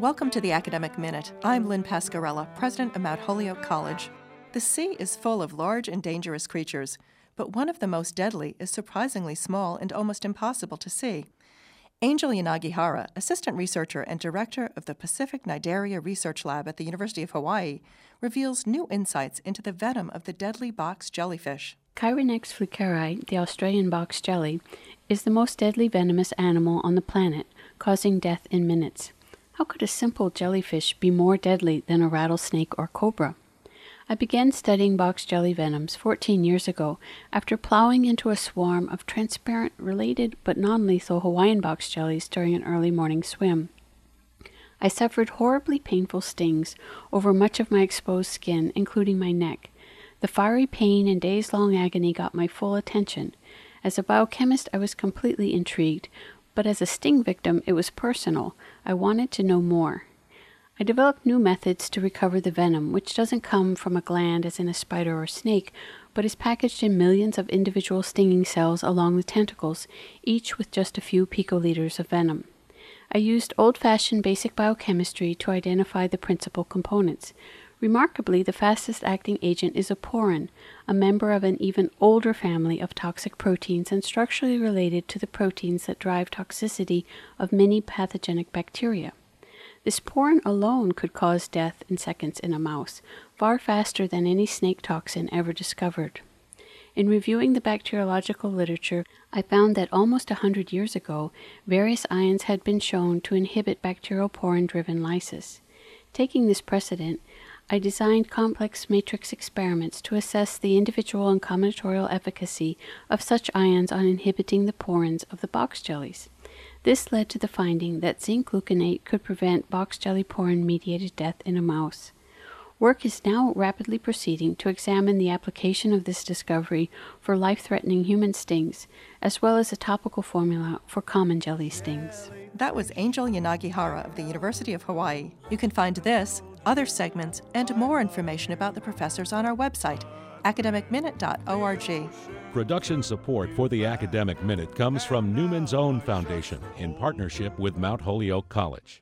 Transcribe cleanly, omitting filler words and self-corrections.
Welcome to the Academic Minute. I'm Lynn Pascarella, president of Mount Holyoke College. The sea is full of large and dangerous creatures, but one of the most deadly is surprisingly small and almost impossible to see. Angel Yanagihara, assistant researcher and director of the Pacific Cnidaria Research Lab at the University of Hawaii, reveals new insights into the venom of the deadly box jellyfish. Chironex fleckeri, the Australian box jelly, is the most deadly venomous animal on the planet, causing death in minutes. How could a simple jellyfish be more deadly than a rattlesnake or cobra? I began studying box jelly venoms 14 years ago after plowing into a swarm of transparent, related but non-lethal Hawaiian box jellies during an early morning swim. I suffered horribly painful stings over much of my exposed skin, including my neck. The fiery pain and days-long agony got my full attention. As a biochemist, I was completely intrigued, but as a sting victim, it was personal. I wanted to know more. I developed new methods to recover the venom, which doesn't come from a gland as in a spider or snake, but is packaged in millions of individual stinging cells along the tentacles, each with just a few picoliters of venom. I used old-fashioned basic biochemistry to identify the principal components. Remarkably, the fastest-acting agent is a porin, a member of an even older family of toxic proteins and structurally related to the proteins that drive toxicity of many pathogenic bacteria. This porin alone could cause death in seconds in a mouse, far faster than any snake toxin ever discovered. In reviewing the bacteriological literature, I found that almost 100 years ago, various ions had been shown to inhibit bacterial porin-driven lysis. Taking this precedent, I designed complex matrix experiments to assess the individual and combinatorial efficacy of such ions on inhibiting the porins of the box jellies. This led to the finding that zinc gluconate could prevent box jelly porin-mediated death in a mouse. Work is now rapidly proceeding to examine the application of this discovery for life-threatening human stings, as well as a topical formula for common jelly stings. That was Angel Yanagihara of the University of Hawaii. You can find this, other segments, and more information about the professors on our website, academicminute.org. Production support for the Academic Minute comes from Newman's Own Foundation in partnership with Mount Holyoke College.